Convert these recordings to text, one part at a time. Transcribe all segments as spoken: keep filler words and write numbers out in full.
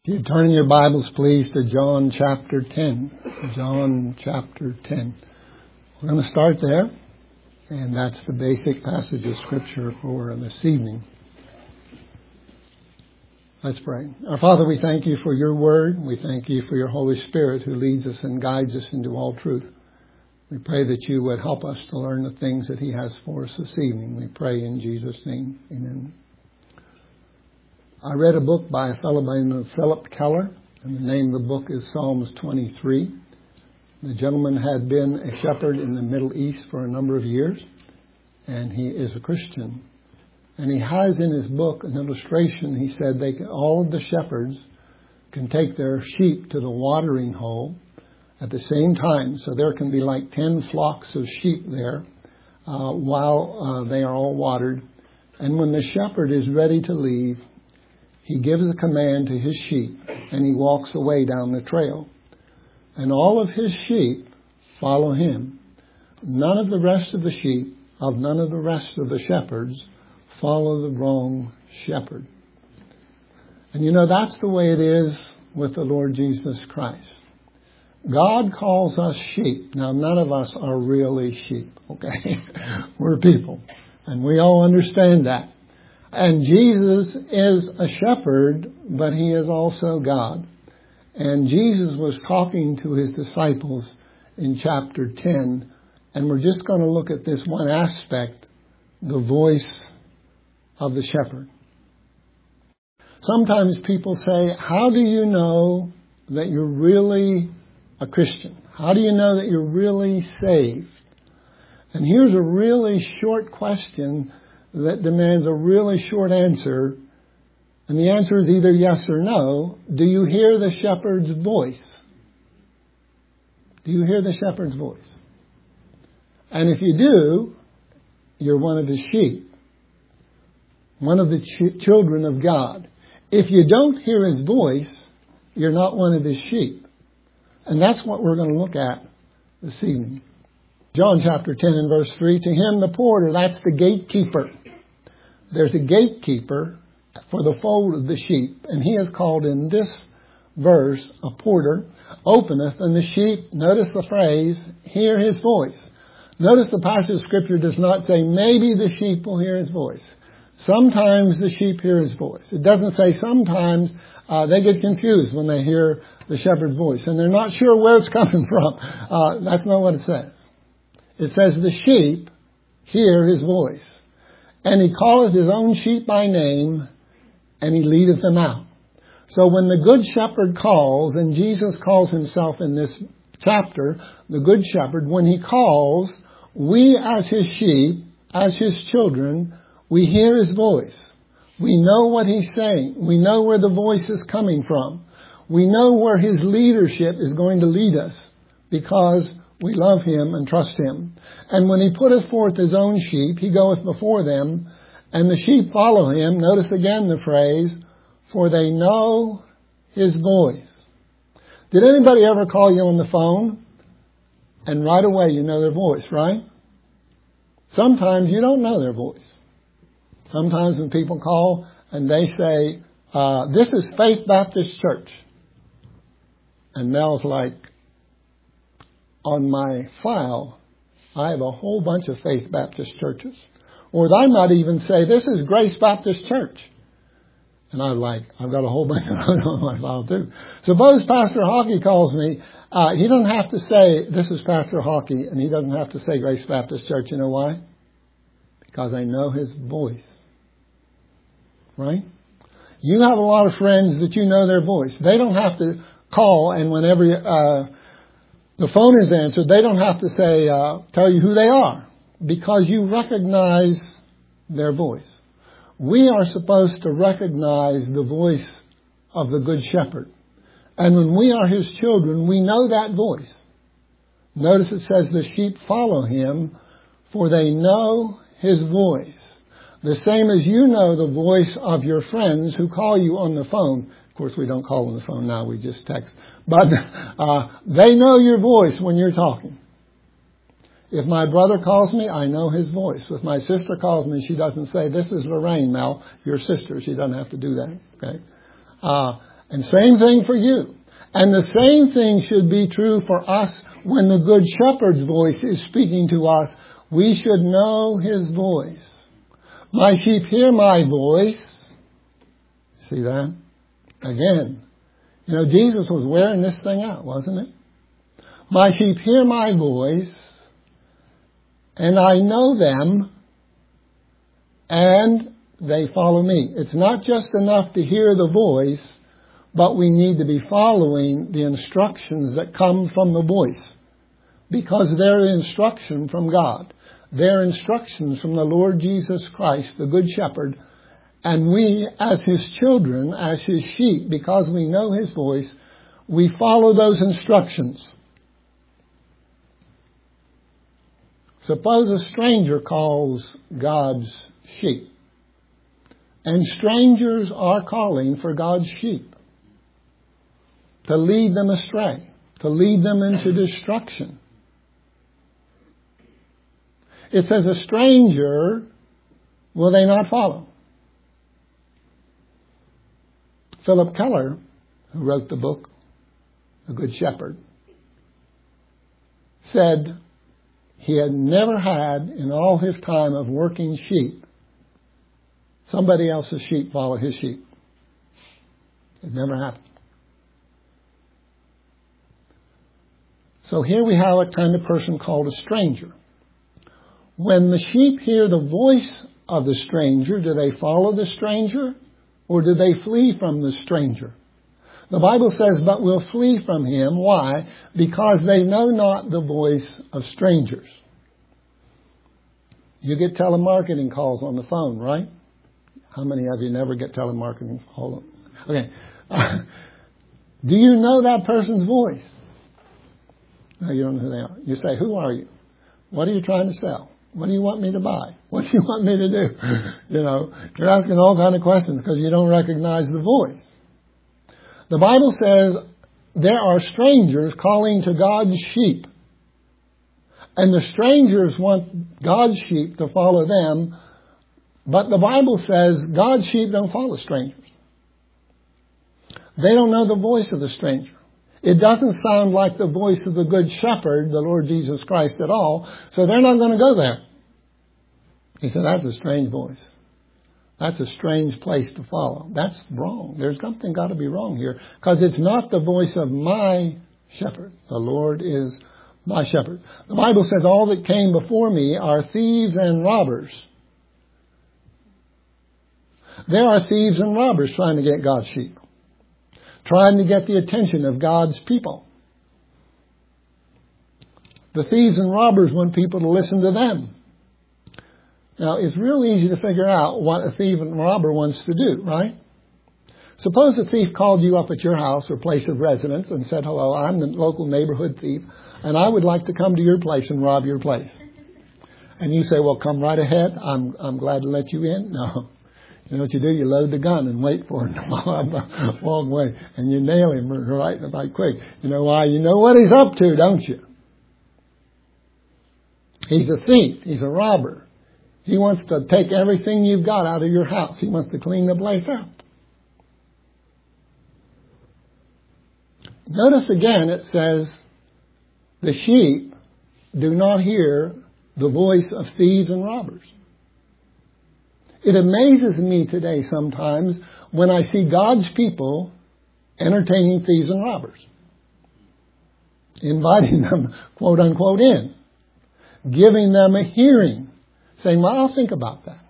If you turn your Bibles, please, to John chapter ten. John chapter ten. We're going to start there, and that's the basic passage of Scripture for this evening. Let's pray. Our Father, we thank you for your word. We thank you for your Holy Spirit who leads us and guides us into all truth. We pray that you would help us to learn the things that he has for us this evening. We pray in Jesus' name. Amen. I read a book by a fellow by the name of Philip Keller, and the name of the book is Psalms twenty-three. The gentleman had been a shepherd in the Middle East for a number of years, and he is a Christian. And he has in his book an illustration. He said they can, all of the shepherds can take their sheep to the watering hole at the same time. So there can be like ten flocks of sheep there uh, while uh, they are all watered. And when the shepherd is ready to leave, he gives a command to his sheep, and he walks away down the trail. And all of his sheep follow him. None of the rest of the sheep, of none of the rest of the shepherds, follow the wrong shepherd. And you know, that's the way it is with the Lord Jesus Christ. God calls us sheep. Now, none of us are really sheep, okay? We're people, and we all understand that. And Jesus is a shepherd, but he is also God. And Jesus was talking to his disciples in chapter ten, and we're just going to look at this one aspect, the voice of the shepherd. Sometimes people say, how do you know that you're really a Christian? How do you know that you're really saved? And here's a really short question that demands a really short answer. And the answer is either yes or no. Do you hear the shepherd's voice? Do you hear the shepherd's voice? And if you do, you're one of his sheep. One of the ch- children of God. If you don't hear his voice, you're not one of his sheep. And that's what we're going to look at this evening. John chapter ten and verse three, to him the porter, that's the gatekeeper. There's a gatekeeper for the fold of the sheep, and he is called in this verse a porter, openeth, and the sheep, notice the phrase, hear his voice. Notice the passage of Scripture does not say maybe the sheep will hear his voice. Sometimes the sheep hear his voice. It doesn't say sometimes. Uh, they get confused when they hear the shepherd's voice, and they're not sure where it's coming from. Uh, that's not what it says. It says the sheep hear his voice. And he calleth his own sheep by name, and he leadeth them out. So when the good shepherd calls, and Jesus calls himself in this chapter, the good shepherd, when he calls, we as his sheep, as his children, we hear his voice. We know what he's saying. We know where the voice is coming from. We know where his leadership is going to lead us, because we love him and trust him. And when he putteth forth his own sheep, he goeth before them, and the sheep follow him. Notice again the phrase, for they know his voice. Did anybody ever call you on the phone? And right away you know their voice, right? Sometimes you don't know their voice. Sometimes when people call and they say, uh, this is Faith Baptist Church. And Mel's like, on my file, I have a whole bunch of Faith Baptist churches. Or I might even say, this is Grace Baptist Church. And I'm like, I've got a whole bunch of those on my file too. Suppose Pastor Hockey calls me. Uh, he doesn't have to say, this is Pastor Hockey, and he doesn't have to say Grace Baptist Church. You know why? Because I know his voice. Right? You have a lot of friends that you know their voice. They don't have to call, and whenever uh, the phone is answered, they don't have to say, uh, tell you who they are, because you recognize their voice. We are supposed to recognize the voice of the Good Shepherd. And when we are his children, we know that voice. Notice it says the sheep follow him, for they know his voice. The same as you know the voice of your friends who call you on the phone. Of course, we don't call on the phone now, we just text. But uh, they know your voice when you're talking. If my brother calls me, I know his voice. If my sister calls me, she doesn't say, this is Lorraine, Mel, your sister. She doesn't have to do that. Okay. Uh, And same thing for you. And the same thing should be true for us when the Good Shepherd's voice is speaking to us. We should know His voice. My sheep hear my voice. See that? Again. You know, Jesus was wearing this thing out, wasn't it? My sheep hear my voice, and I know them, and they follow me. It's not just enough to hear the voice, but we need to be following the instructions that come from the voice. Because they're instruction from God. They're instructions from the Lord Jesus Christ, the Good Shepherd. And we, as His children, as His sheep, because we know His voice, we follow those instructions. Suppose a stranger calls God's sheep. And strangers are calling for God's sheep to lead them astray, to lead them into destruction. It says, a stranger will they not follow. Philip Keller, who wrote the book, The Good Shepherd, said he had never had, in all his time of working sheep, somebody else's sheep follow his sheep. It never happened. So here we have a kind of person called a stranger. When the sheep hear the voice of the stranger, do they follow the stranger or do they flee from the stranger? The Bible says, but will flee from him. Why? Because they know not the voice of strangers. You get telemarketing calls on the phone, right? How many of you never get telemarketing calls? Okay. Uh, do you know that person's voice? No, you don't know who they are. You say, who are you? What are you trying to sell? What do you want me to buy? What do you want me to do? You know, you're asking all kinds of questions because you don't recognize the voice. The Bible says there are strangers calling to God's sheep. And the strangers want God's sheep to follow them. But the Bible says God's sheep don't follow strangers. They don't know the voice of the stranger. It doesn't sound like the voice of the Good Shepherd, the Lord Jesus Christ, at all. So they're not going to go there. He said, that's a strange voice. That's a strange place to follow. That's wrong. There's something got to be wrong here. Because it's not the voice of my shepherd. The Lord is my shepherd. The Bible says all that came before me are thieves and robbers. There are thieves and robbers trying to get God's sheep. Trying to get the attention of God's people. The thieves and robbers want people to listen to them. Now, it's real easy to figure out what a thief and robber wants to do, right? Suppose a thief called you up at your house or place of residence and said, hello, I'm the local neighborhood thief, and I would like to come to your place and rob your place. And you say, well, come right ahead. I'm I'm glad to let you in. No. You know what you do? You load the gun and wait for him to walk away. And you nail him right, right quick. You know why? You know what he's up to, don't you? He's a thief. He's a robber. He wants to take everything you've got out of your house. He wants to clean the place up. Notice again it says, the sheep do not hear the voice of thieves and robbers. It amazes me today sometimes when I see God's people entertaining thieves and robbers. Inviting them, quote unquote, in. Giving them a hearing. Saying, well, I'll think about that.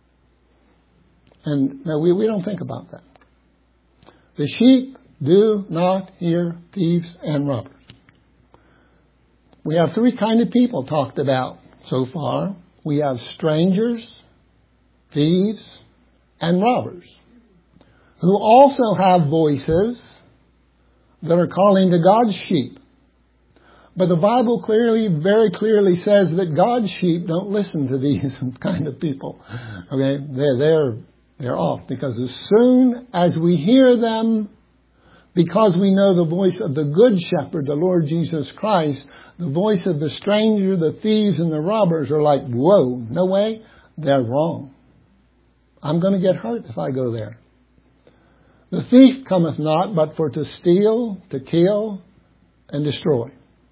And no, we, we don't think about that. The sheep do not hear thieves and robbers. We have three kinds of people talked about so far. We have strangers, thieves, and robbers, who also have voices that are calling to God's sheep. But the Bible clearly, very clearly says that God's sheep don't listen to these kind of people. Okay, they're they're they're off, because as soon as we hear them, because we know the voice of the Good Shepherd, the Lord Jesus Christ, the voice of the stranger, the thieves, and the robbers are like, whoa, no way, they're wrong. I'm going to get hurt if I go there. The thief cometh not but for to steal, to kill, and destroy.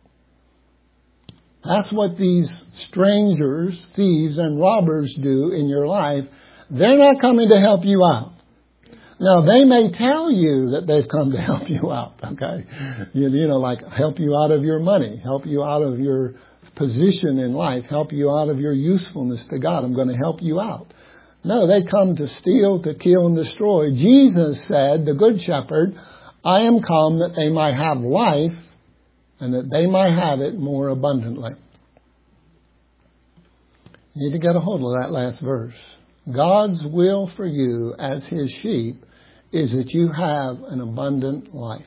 That's what these strangers, thieves, and robbers do in your life. They're not coming to help you out. Now, they may tell you that they've come to help you out, okay? You, you know, like help you out of your money, help you out of your position in life, help you out of your usefulness to God. I'm going to help you out. No, they come to steal, to kill, and destroy. Jesus said, the Good Shepherd, I am come that they might have life and that they might have it more abundantly. You need to get a hold of that last verse. God's will for you as His sheep is that you have an abundant life.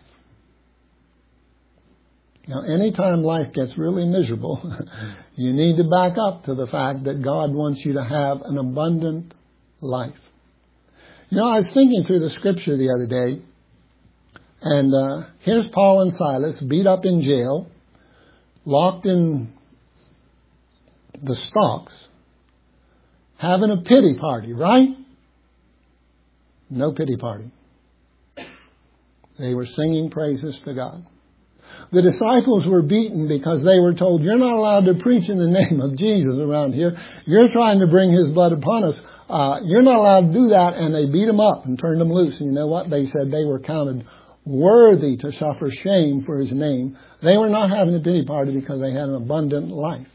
Now, anytime life gets really miserable, you need to back up to the fact that God wants you to have an abundant life. You know, I was thinking through the scripture the other day, and uh, here's Paul and Silas beat up in jail, locked in the stocks, having a pity party, right? No pity party. They were singing praises to God. The disciples were beaten because they were told, you're not allowed to preach in the name of Jesus around here. You're trying to bring His blood upon us. Uh, you're not allowed to do that. And they beat them up and turned them loose. And you know what? They said they were counted worthy to suffer shame for His name. They were not having a pity party because they had an abundant life.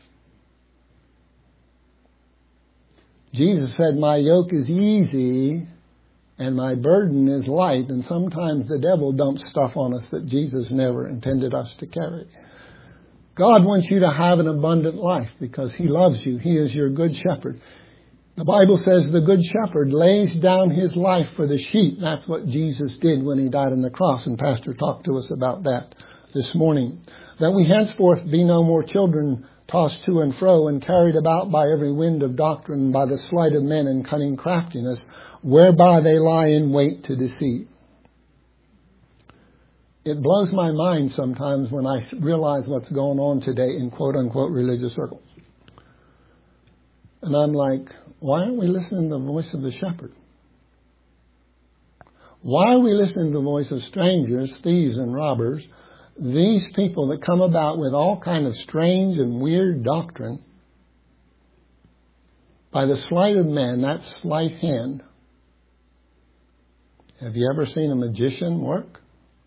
Jesus said, my yoke is easy and my burden is light. And sometimes the devil dumps stuff on us that Jesus never intended us to carry. God wants you to have an abundant life because He loves you. He is your good shepherd. The Bible says the good shepherd lays down his life for the sheep. That's what Jesus did when He died on the cross. And Pastor talked to us about that this morning. That we henceforth be no more children tossed to and fro and carried about by every wind of doctrine, by the sleight of men and cunning craftiness, whereby they lie in wait to deceive. It blows my mind sometimes when I realize what's going on today in quote-unquote religious circles. And I'm like, why aren't we listening to the voice of the shepherd? Why are we listening to the voice of strangers, thieves, and robbers? These people that come about with all kind of strange and weird doctrine by the sleight of men, that sleight hand. Have you ever seen a magician work?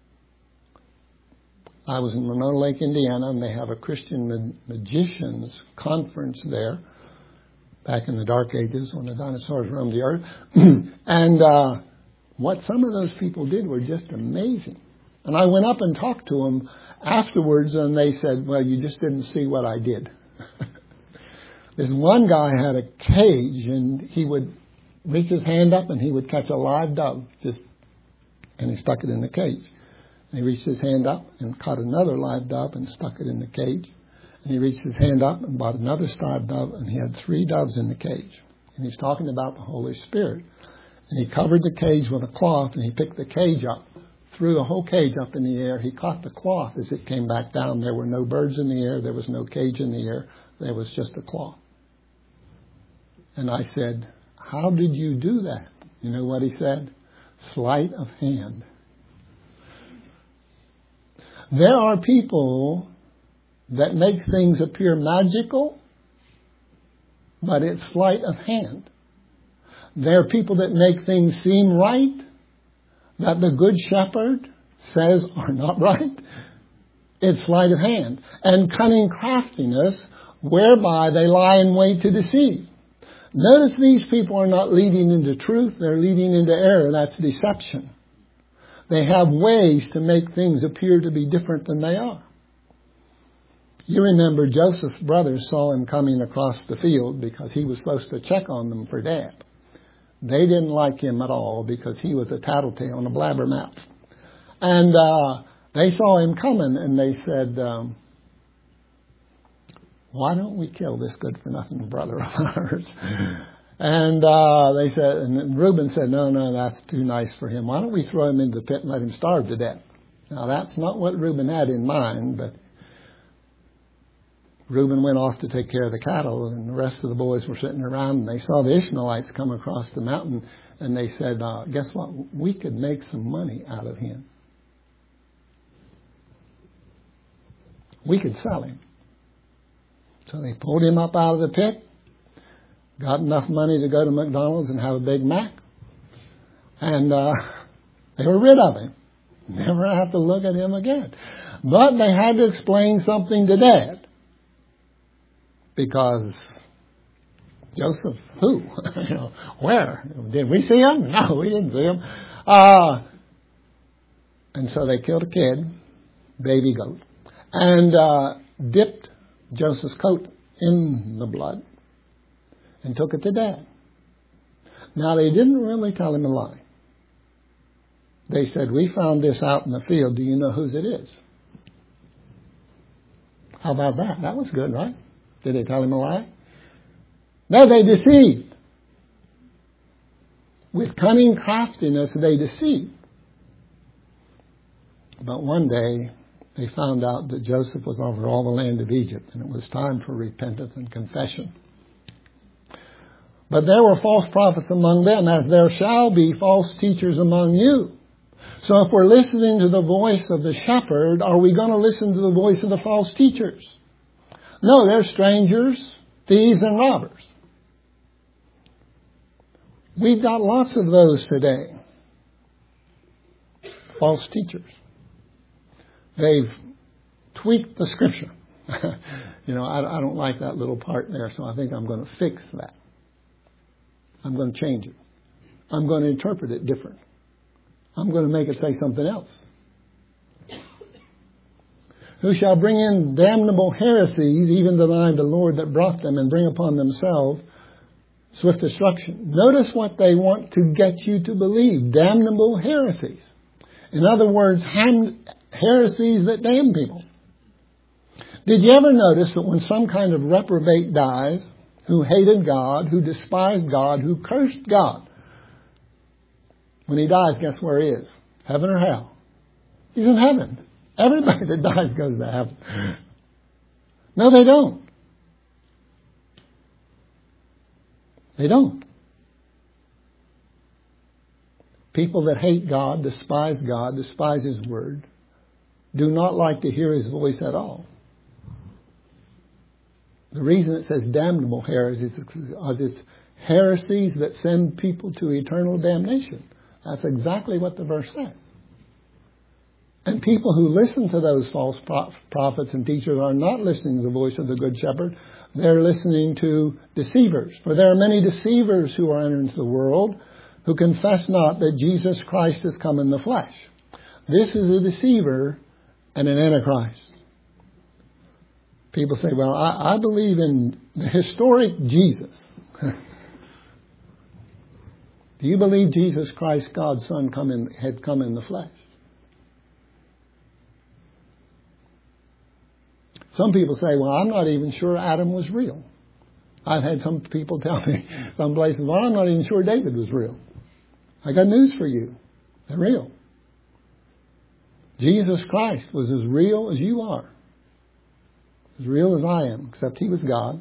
I was in Monona Lake, Indiana, and they have a Christian ma- magicians conference there back in the dark ages when the dinosaurs roamed the earth. and uh, what some of those people did were just amazing. And I went up and talked to them afterwards, and they said, well, you just didn't see what I did. This one guy had a cage, and he would reach his hand up, and he would catch a live dove, just, and he stuck it in the cage. And he reached his hand up and caught another live dove and stuck it in the cage. And he reached his hand up and bought another live dove, and he had three doves in the cage. And he's talking about the Holy Spirit. And he covered the cage with a cloth, and he picked the cage up. Threw the whole cage up in the air. He caught the cloth as it came back down. There were no birds in the air. There was no cage in the air. There was just a cloth. And I said, how did you do that? You know what he said? Sleight of hand. There are people that make things appear magical, but it's sleight of hand. There are people that make things seem right, that the good shepherd says are not right. It's sleight of hand. And cunning craftiness, whereby they lie in wait to deceive. Notice these people are not leading into truth, they're leading into error. That's deception. They have ways to make things appear to be different than they are. You remember Joseph's brothers saw him coming across the field because he was supposed to check on them for dad. They didn't like him at all because he was a tattletale and a blabbermouth. And uh, they saw him coming and they said, um, why don't we kill this good-for-nothing brother of ours? And uh, they said, and Reuben said, no, no, that's too nice for him. Why don't we throw him into the pit and let him starve to death? Now, that's not what Reuben had in mind, but Reuben went off to take care of the cattle, and the rest of the boys were sitting around, and they saw the Ishmaelites come across the mountain, and they said, uh, guess what? We could make some money out of him. We could sell him. So they pulled him up out of the pit, got enough money to go to McDonald's and have a Big Mac, and uh, they were rid of him. Never have to look at him again. But they had to explain something to Dad. Because Joseph, who? you know, where? Did we see him? No, we didn't see him. Uh, and so they killed a kid, baby goat, and uh, dipped Joseph's coat in the blood and took it to Dad. Now, they didn't really tell him a lie. They said, we found this out in the field. Do you know whose it is? How about that? That was good, right? Did they tell him a lie? No, they deceived. With cunning craftiness, they deceived. But one day, they found out that Joseph was over all the land of Egypt, and it was time for repentance and confession. But there were false prophets among them, as there shall be false teachers among you. So if we're listening to the voice of the shepherd, are we going to listen to the voice of the false teachers? No, they're strangers, thieves, and robbers. We've got lots of those today. False teachers. They've tweaked the scripture. you know, I, I don't like that little part there, so I think I'm going to fix that. I'm going to change it. I'm going to interpret it different. I'm going to make it say something else. Who shall bring in damnable heresies, even deny the Lord that brought them, and bring upon themselves swift destruction. Notice what they want to get you to believe. Damnable heresies. In other words, ham- heresies that damn people. Did you ever notice that when some kind of reprobate dies, who hated God, who despised God, who cursed God, when he dies, guess where he is? Heaven or hell? He's in heaven. Everybody that dies goes to heaven. No, they don't. They don't. People that hate God, despise God, despise His Word, do not like to hear His voice at all. The reason it says damnable heresies is because it's heresies that send people to eternal damnation. That's exactly what the verse says. And people who listen to those false prophets and teachers are not listening to the voice of the Good Shepherd. They're listening to deceivers. For there are many deceivers who are entering into the world who confess not that Jesus Christ has come in the flesh. This is a deceiver and an antichrist. People say, well, I, I believe in the historic Jesus. Do you believe Jesus Christ, God's Son, come in, had come in the flesh? Some people say, well, I'm not even sure Adam was real. I've had some people tell me some places, well, I'm not even sure David was real. I got news for you. They're real. Jesus Christ was as real as you are. As real as I am, except He was God.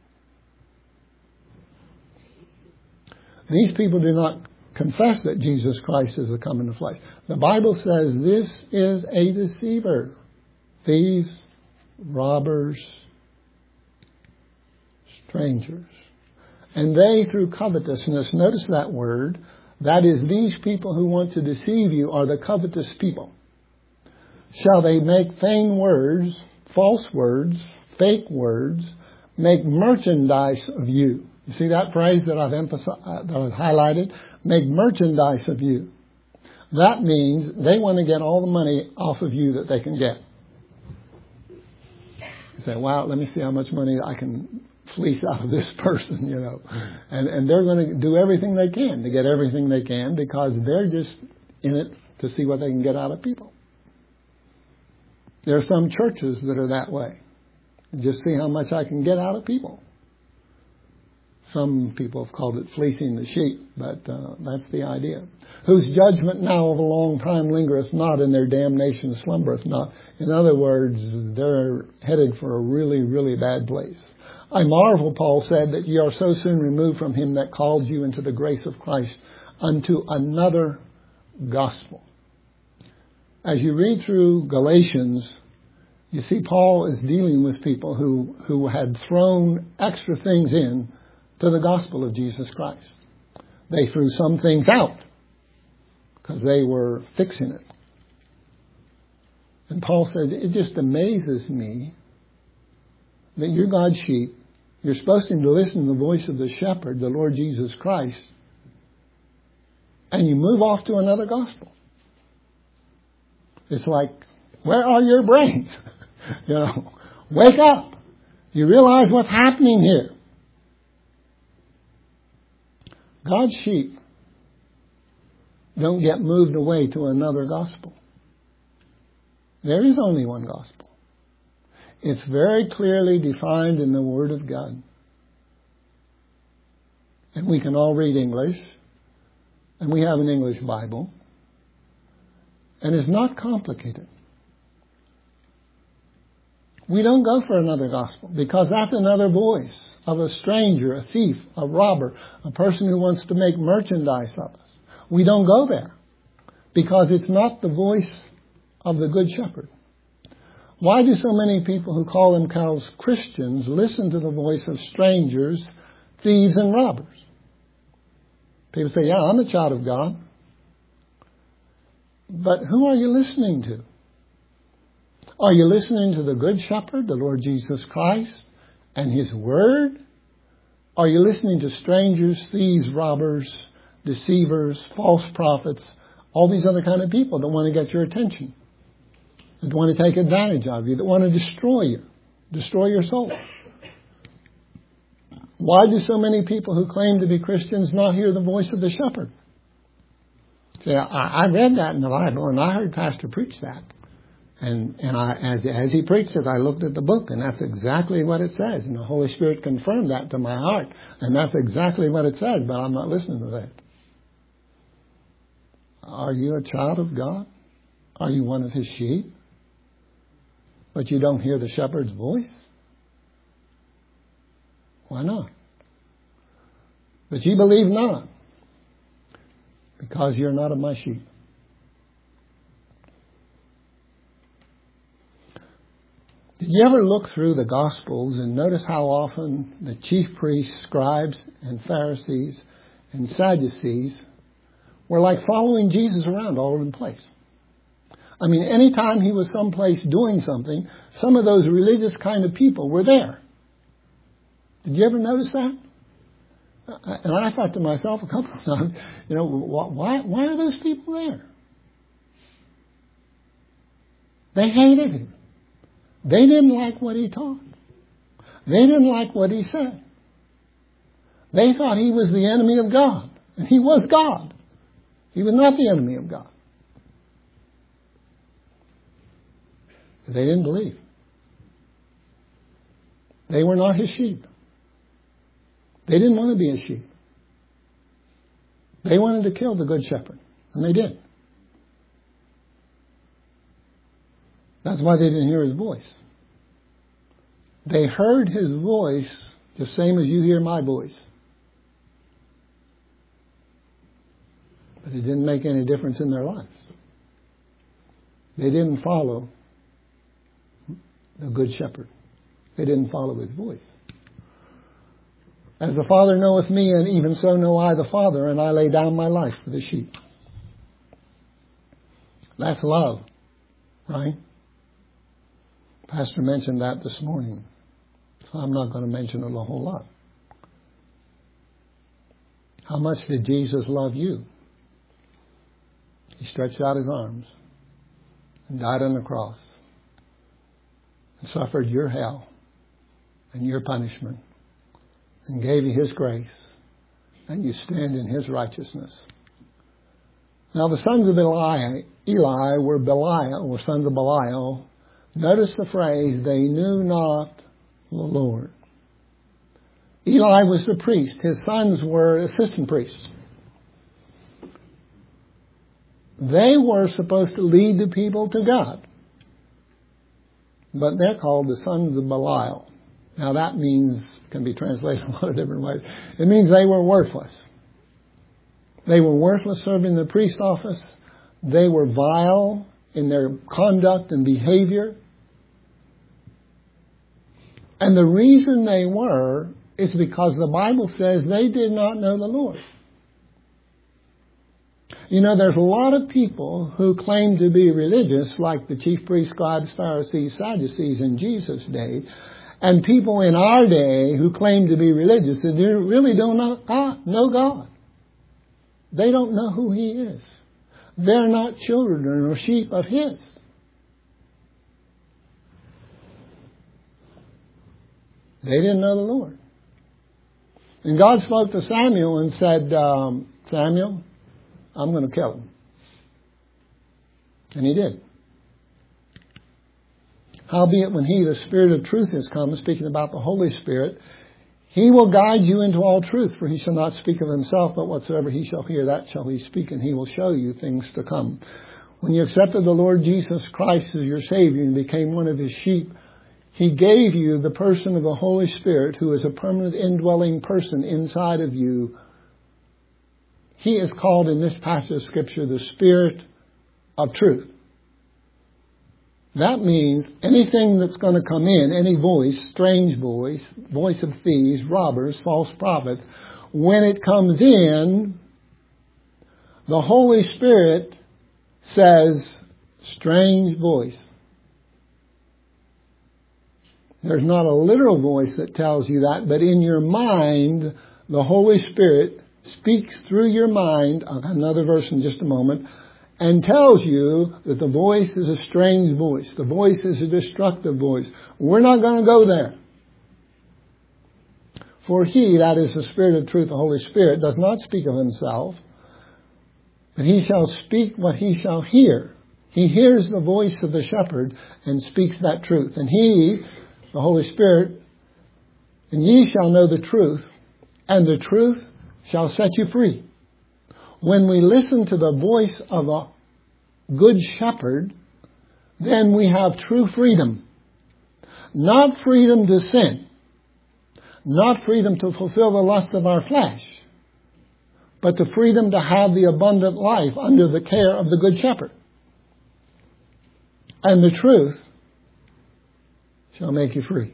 These people do not confess that Jesus Christ is the come in the flesh. The Bible says this is a deceiver. Thieves, robbers, strangers. And they, through covetousness, notice that word, that is, these people who want to deceive you are the covetous people. Shall they make vain words, false words, fake words, make merchandise of you. You see that phrase that I've emphasized, that I've highlighted? Make merchandise of you. That means they want to get all the money off of you that they can get. You say, wow, let me see how much money I can fleece out of this person, you know. And, and they're going to do everything they can to get everything they can because they're just in it to see what they can get out of people. There are some churches that are that way. Just see how much I can get out of people. Some people have called it fleecing the sheep, but uh, that's the idea. Whose judgment now of a long time lingereth not, and their damnation slumbereth not. In other words, they're headed for a really, really bad place. I marvel, Paul said, that ye are so soon removed from Him that called you into the grace of Christ unto another gospel. As you read through Galatians, you see Paul is dealing with people who, who had thrown extra things in to the gospel of Jesus Christ. They threw some things out because they were fixing it. And Paul said, it just amazes me that you're God's sheep. You're supposed to listen to the voice of the shepherd, the Lord Jesus Christ, and you move off to another gospel. It's like, where are your brains? You know, wake up. You realize what's happening here. God's sheep don't get moved away to another gospel. There is only one gospel. It's very clearly defined in the Word of God. And we can all read English. And we have an English Bible. And it's not complicated. We don't go for another gospel because that's another voice of a stranger, a thief, a robber, a person who wants to make merchandise of us. We don't go there because it's not the voice of the Good Shepherd. Why do so many people who call themselves Christians listen to the voice of strangers, thieves, and robbers? People say, yeah, I'm a child of God. But who are you listening to? Are you listening to the Good Shepherd, the Lord Jesus Christ, and His Word? Are you listening to strangers, thieves, robbers, deceivers, false prophets, all these other kind of people that want to get your attention, that want to take advantage of you, that want to destroy you, destroy your soul? Why do so many people who claim to be Christians not hear the voice of the shepherd? See, I, I read that in the Bible, and I heard Pastor preach that. And and I, as, as he preached it, I looked at the book, and that's exactly what it says. And the Holy Spirit confirmed that to my heart. And that's exactly what it says, but I'm not listening to that. Are you a child of God? Are you one of His sheep? But you don't hear the shepherd's voice? Why not? But ye believe not, because you're not of my sheep. Did you ever look through the Gospels and notice how often the chief priests, scribes, and Pharisees and Sadducees were like following Jesus around all over the place? I mean, anytime He was someplace doing something, some of those religious kind of people were there. Did you ever notice that? And I thought to myself a couple of times, you know, why, why are those people there? They hated Him. They didn't like what He taught. They didn't like what He said. They thought He was the enemy of God. And He was God. He was not the enemy of God. They didn't believe. They were not His sheep. They didn't want to be His sheep. They wanted to kill the Good Shepherd. And they did. That's why they didn't hear His voice. They heard His voice the same as you hear my voice. But it didn't make any difference in their lives. They didn't follow the Good Shepherd. They didn't follow His voice. As the Father knoweth me, and even so know I the Father, and I lay down my life for the sheep. That's love, right? Pastor mentioned that this morning, so I'm not going to mention it a whole lot. How much did Jesus love you? He stretched out His arms and died on the cross and suffered your hell and your punishment and gave you His grace, and you stand in His righteousness. Now the sons of Eli, Eli were Belial, or sons of Belial. Notice the phrase, they knew not the Lord. Eli was the priest. His sons were assistant priests. They were supposed to lead the people to God. But they're called the sons of Belial. Now that means, can be translated a lot of different ways. It means they were worthless. They were worthless serving the priest office. They were vile in their conduct and behavior. And the reason they were is because the Bible says they did not know the Lord. You know, there's a lot of people who claim to be religious, like the chief priests, scribes, Pharisees, Sadducees in Jesus' day, and people in our day who claim to be religious and they really don't know God, know God. They don't know who He is. They're not children or sheep of His. They didn't know the Lord. And God spoke to Samuel and said, um, Samuel, I'm going to kill him. And He did. Howbeit when He, the Spirit of truth, is come, speaking about the Holy Spirit, He will guide you into all truth, for He shall not speak of Himself, but whatsoever He shall hear, that shall He speak, and He will show you things to come. When you accepted the Lord Jesus Christ as your Savior and became one of His sheep, He gave you the person of the Holy Spirit, who is a permanent indwelling person inside of you. He is called in this passage of Scripture the Spirit of truth. That means anything that's going to come in, any voice, strange voice, voice of thieves, robbers, false prophets, when it comes in, the Holy Spirit says, strange voice. There's not a literal voice that tells you that, but in your mind, the Holy Spirit speaks through your mind, another verse in just a moment, and tells you that the voice is a strange voice. The voice is a destructive voice. We're not going to go there. For He, that is the Spirit of truth, the Holy Spirit, does not speak of Himself, but He shall speak what He shall hear. He hears the voice of the shepherd and speaks that truth. And He, the Holy Spirit, and ye shall know the truth, and the truth shall set you free. When we listen to the voice of a good shepherd, then we have true freedom. Not freedom to sin. Not freedom to fulfill the lust of our flesh. But the freedom to have the abundant life under the care of the good shepherd. And the truth shall make you free.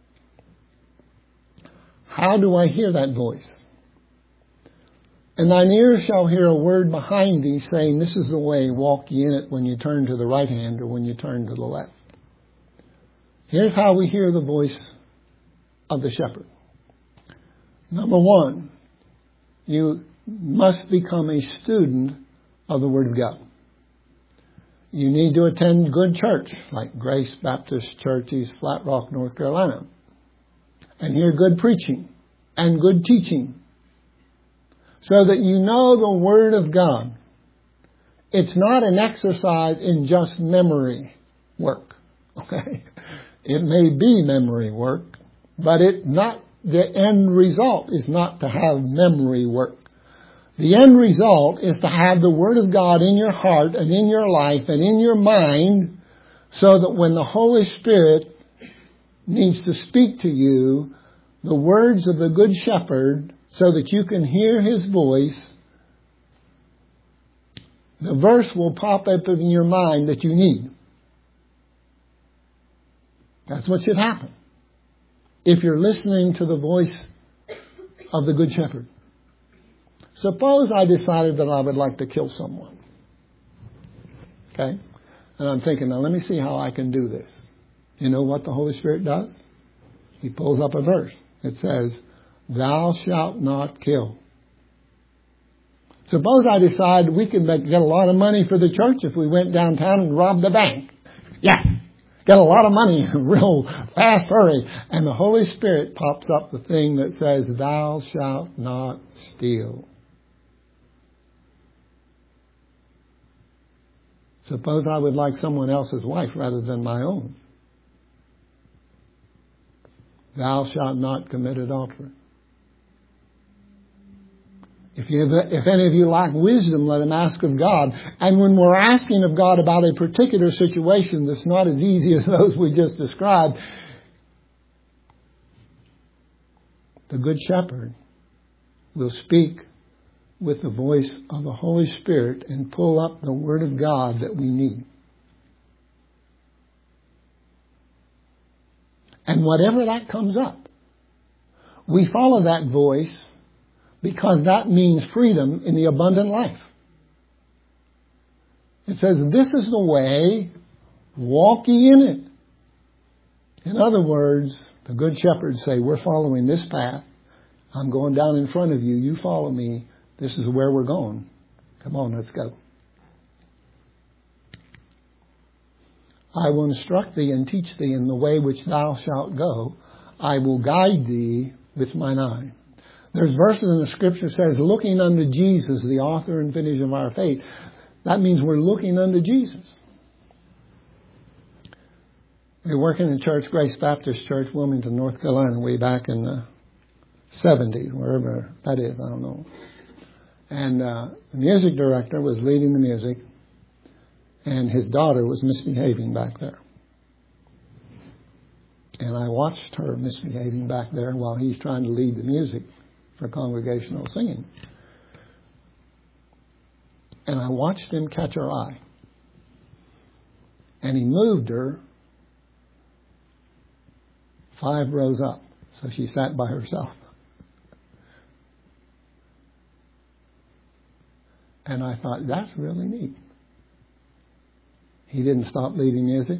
How do I hear that voice? And thine ears shall hear a word behind thee saying, this is the way, walk ye in it when you turn to the right hand or when you turn to the left. Here's how we hear the voice of the shepherd. Number one, you must become a student of the Word of God. You need to attend good church, like Grace Baptist Church, East Flat Rock, North Carolina, and hear good preaching and good teaching, so that you know the Word of God. It's not an exercise in just memory work, okay? It may be memory work, but it not the end result is not to have memory work. The end result is to have the Word of God in your heart and in your life and in your mind, so that when the Holy Spirit needs to speak to you, the words of the Good Shepherd, so that you can hear His voice, the verse will pop up in your mind that you need. That's what should happen if you're listening to the voice of the Good Shepherd. Suppose I decided that I would like to kill someone. Okay? And I'm thinking, now let me see how I can do this. You know what the Holy Spirit does? He pulls up a verse. It says, thou shalt not kill. Suppose I decide we could make, get a lot of money for the church if we went downtown and robbed the bank. Yeah. Get a lot of money real fast, hurry. And the Holy Spirit pops up the thing that says, thou shalt not steal. Suppose I would like someone else's wife rather than my own. Thou shalt not commit adultery. If, you, if any of you lack wisdom, let him ask of God. And when we're asking of God about a particular situation that's not as easy as those we just described, the Good Shepherd will speak with the voice of the Holy Spirit and pull up the Word of God that we need. And whatever that comes up, we follow that voice because that means freedom in the abundant life. It says, this is the way, walk ye in it. In other words, the good shepherds say, we're following this path. I'm going down in front of you. You follow me. This is where we're going. Come on, let's go. I will instruct thee and teach thee in the way which thou shalt go. I will guide thee with mine eye. There's verses in the scripture that says, looking unto Jesus, the author and finisher of our faith. That means we're looking unto Jesus. We were working in church, Grace Baptist Church, Wilmington, North Carolina, way back in the seventies, wherever that is, I don't know. And uh, the music director was leading the music, and his daughter was misbehaving back there. And I watched her misbehaving back there while he's trying to lead the music for congregational singing. And I watched him catch her eye. And he moved her five rows up. So she sat by herself. And I thought, that's really neat. He didn't stop leading music.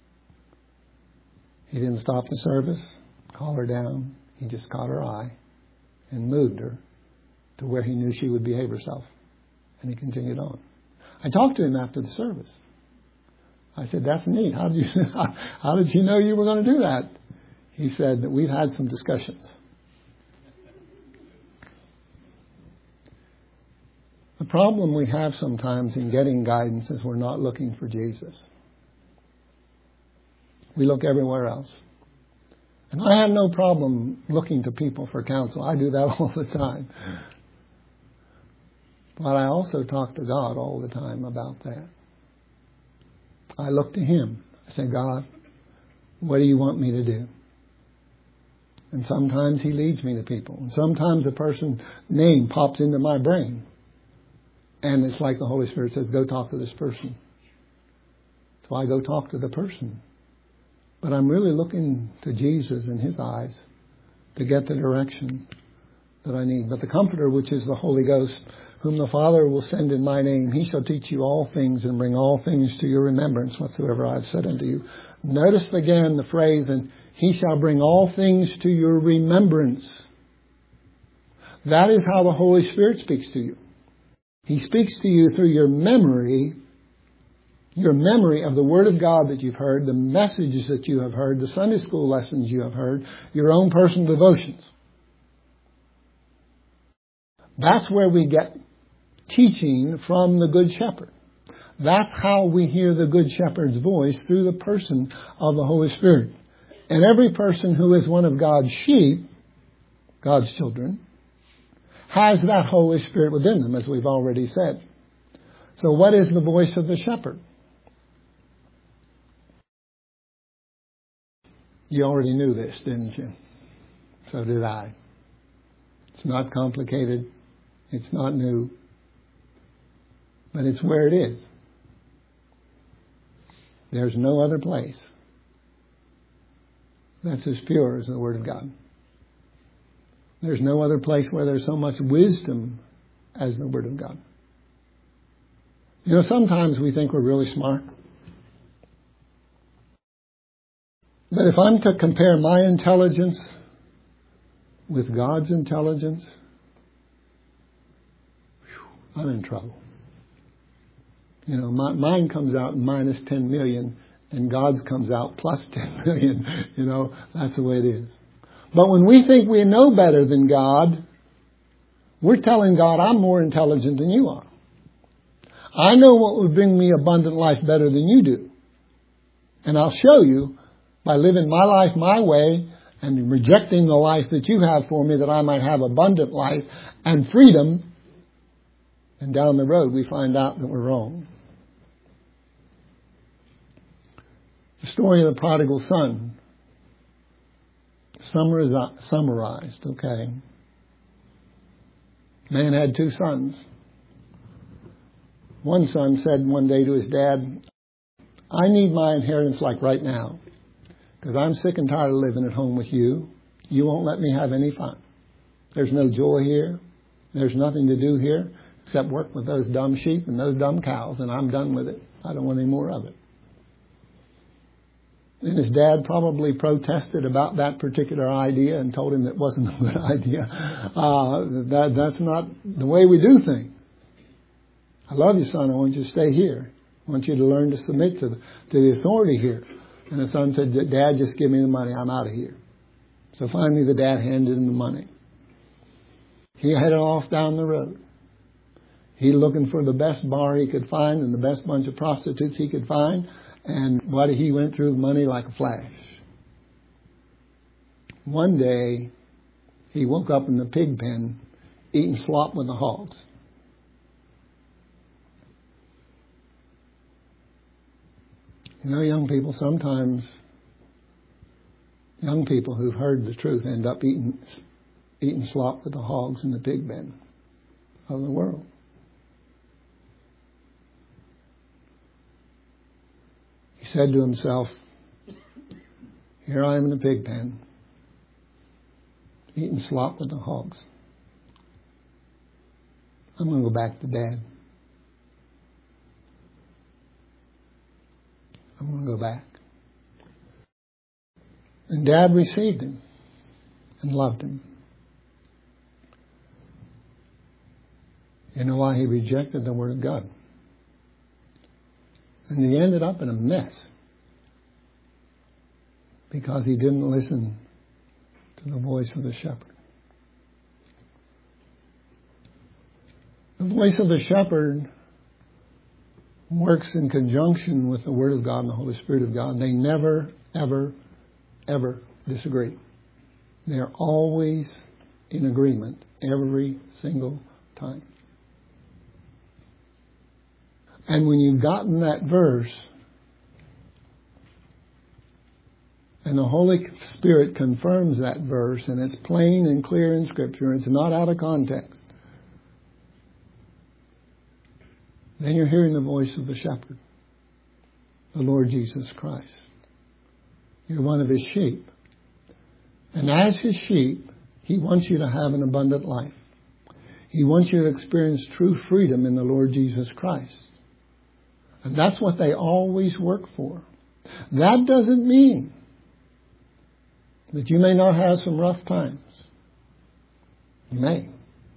He didn't stop the service, call her down. He just caught her eye and moved her to where he knew she would behave herself. And he continued on. I talked to him after the service. I said, that's neat. How did you, how did you know you were going to do that? He said that we've had some discussions. The problem we have sometimes in getting guidance is we're not looking for Jesus. We look everywhere else. And I have no problem looking to people for counsel. I do that all the time. But I also talk to God all the time about that. I look to Him. I say, God, what do you want me to do? And sometimes He leads me to people. And sometimes a person's name pops into my brain. And it's like the Holy Spirit says, go talk to this person. So I go talk to the person. But I'm really looking to Jesus in His eyes to get the direction that I need. But the Comforter, which is the Holy Ghost, whom the Father will send in my name, He shall teach you all things and bring all things to your remembrance whatsoever I have said unto you. Notice again the phrase, and He shall bring all things to your remembrance. That is how the Holy Spirit speaks to you. He speaks to you through your memory, your memory of the Word of God that you've heard, the messages that you have heard, the Sunday school lessons you have heard, your own personal devotions. That's where we get teaching from the Good Shepherd. That's how we hear the Good Shepherd's voice, through the person of the Holy Spirit. And every person who is one of God's sheep, God's children, has that Holy Spirit within them, as we've already said. So what is the voice of the shepherd? You already knew this, didn't you? So did I. It's not complicated. It's not new. But it's where it is. There's no other place that's as pure as the Word of God. There's no other place where there's so much wisdom as the Word of God. You know, sometimes we think we're really smart. But if I'm to compare my intelligence with God's intelligence, whew, I'm in trouble. You know, my, mine comes out minus ten million and God's comes out plus ten million. You know, that's the way it is. But when we think we know better than God, we're telling God, I'm more intelligent than you are. I know what would bring me abundant life better than you do. And I'll show you by living my life my way and rejecting the life that you have for me, that I might have abundant life and freedom. And down the road we find out that we're wrong. The story of the prodigal son. Summarized, okay. Man had two sons. One son said one day to his dad, I need my inheritance like right now, because I'm sick and tired of living at home with you. You won't let me have any fun. There's no joy here. There's nothing to do here except work with those dumb sheep and those dumb cows, and I'm done with it. I don't want any more of it. And his dad probably protested about that particular idea and told him it wasn't a good idea. Uh, that, that's not the way we do things. I love you, son. I want you to stay here. I want you to learn to submit to the, to the authority here. And the son said, Dad, just give me the money. I'm out of here. So finally the dad handed him the money. He headed off down the road. He looking for the best bar he could find and the best bunch of prostitutes he could find. And what he went through the money like a flash. One day, he woke up in the pig pen eating slop with the hogs. You know, young people, sometimes young people who've heard the truth end up eating eating slop with the hogs in the pig pen of the world. He said to himself, here I am in the pig pen, eating slop with the hogs. I'm going to go back to Dad. I'm going to go back. And Dad received him and loved him. You know why he rejected the Word of God? And he ended up in a mess because he didn't listen to the voice of the shepherd. The voice of the shepherd works in conjunction with the Word of God and the Holy Spirit of God. They never, ever, ever disagree. They are always in agreement every single time. And when you've gotten that verse, and the Holy Spirit confirms that verse, and it's plain and clear in Scripture, it's not out of context, then you're hearing the voice of the shepherd, the Lord Jesus Christ. You're one of His sheep. And as His sheep, He wants you to have an abundant life. He wants you to experience true freedom in the Lord Jesus Christ. And that's what they always work for. That doesn't mean that you may not have some rough times. You may.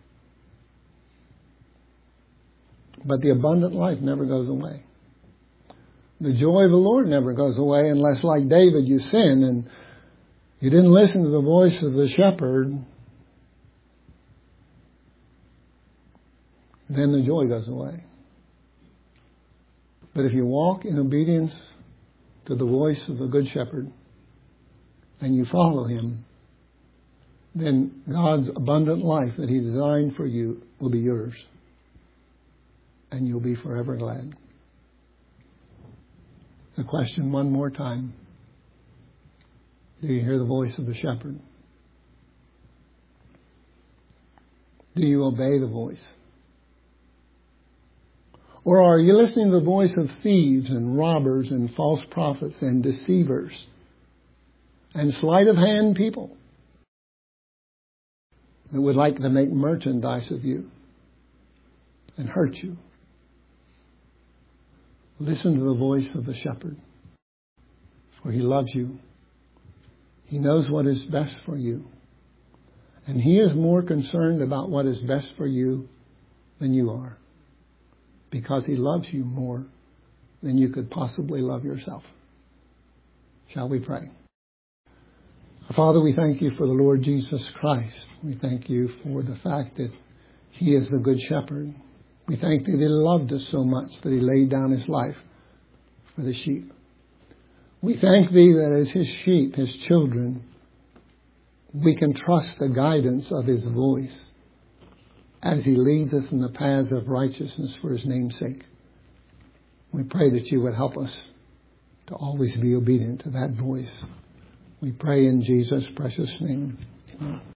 But the abundant life never goes away. The joy of the Lord never goes away unless, like David, you sin and you didn't listen to the voice of the shepherd. Then the joy goes away. But if you walk in obedience to the voice of the Good Shepherd and you follow Him, then God's abundant life that He designed for you will be yours. And you'll be forever glad. The question one more time. Do you hear the voice of the shepherd? Do you obey the voice? Or are you listening to the voice of thieves and robbers and false prophets and deceivers and sleight of hand people that would like to make merchandise of you and hurt you? Listen to the voice of the shepherd, for He loves you. He knows what is best for you. And He is more concerned about what is best for you than you are, because He loves you more than you could possibly love yourself. Shall we pray? Father, we thank You for the Lord Jesus Christ. We thank You for the fact that He is the Good Shepherd. We thank Thee that He loved us so much that He laid down His life for the sheep. We thank Thee that as His sheep, His children, we can trust the guidance of His voice as He leads us in the paths of righteousness for His name's sake. We pray that You would help us to always be obedient to that voice. We pray in Jesus' precious name. Amen.